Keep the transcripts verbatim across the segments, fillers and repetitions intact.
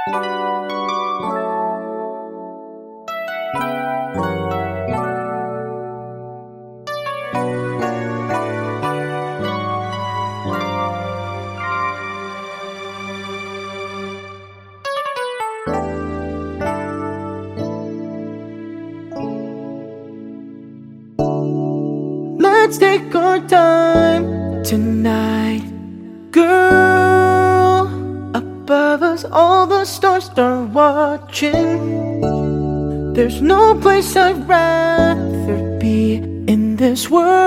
Let's take our time tonight, girl. Above us all the stars are watching. There's no place I'd rather be in this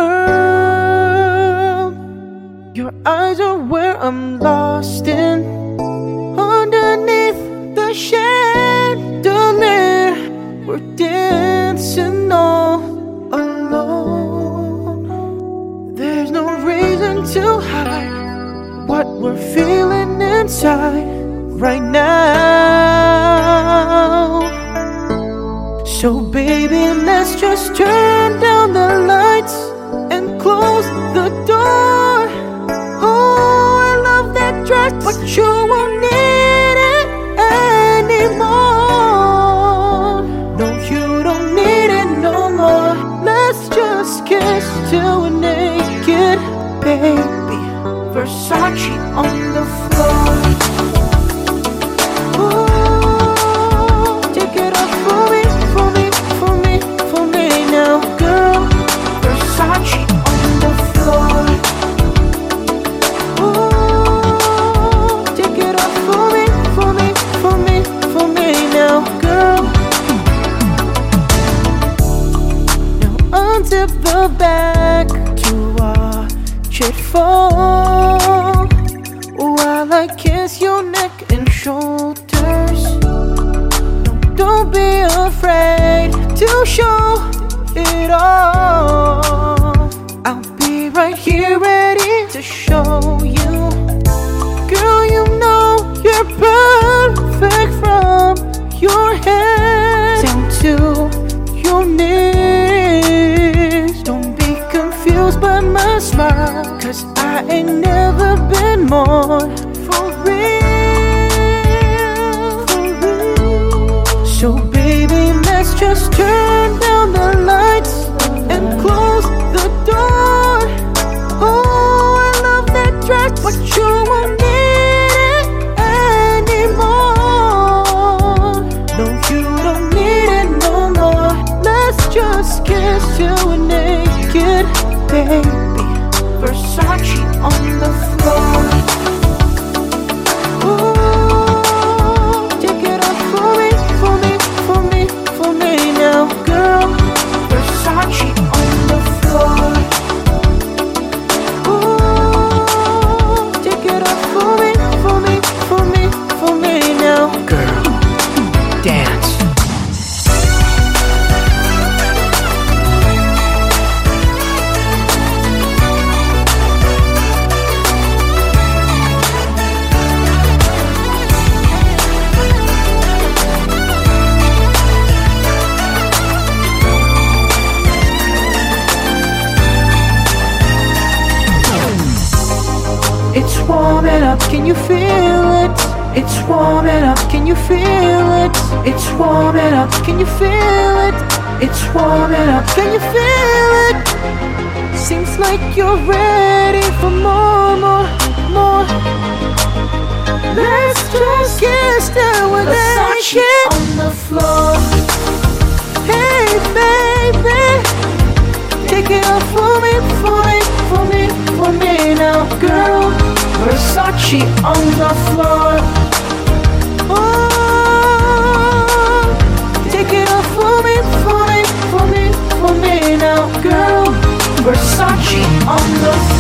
world. Your eyes are where I'm lost in. Underneath the chandelier, we're dancing all alone. There's no reason to hide what we're feeling inside right now. So baby, let's just turn down the lights and close the door. Oh, I love that dress, but you won't need it anymore. No, you don't need it no more. Let's just kiss till we're naked, baby. Versace on the floor. Ooh, take it off for me, for me, for me, for me now, girl. Versace on the floor. Ooh, take it off for me, for me, for me, for me now, girl. Now unzip the bag to watch it fall, while I kiss your neck and shoulders. No, don't be afraid to show it all. I'll be right here ready to show you. Girl, you know you're perfect from your head down to your knees. Don't be confused by my smile, 'cause I ain't never been more for real, for real. So baby, let's just turn down the lights and close the door. Oh, I love that dress, but you won't need it anymore. No, you don't need it no more. Let's just kiss till we're naked, baby. Versace on the floor. Ooh, take it off for me, for me, for me, for me now, girl. Versace on the floor. Ooh, take it off for me, for me, for me, for me now, girl. Dance. It's warming up, can you feel it? It's warming up, can you feel it? It's warming up, can you feel it? It's warming up, can you feel it? Seems like you're ready for more, more, more. Let's just kiss till we're naked on the floor. Hey baby, take it off for me, for me, for me, for me now, girl. Versace on the floor. Oh, take it off for me, for me, for me, for me now, girl. Versace on the floor.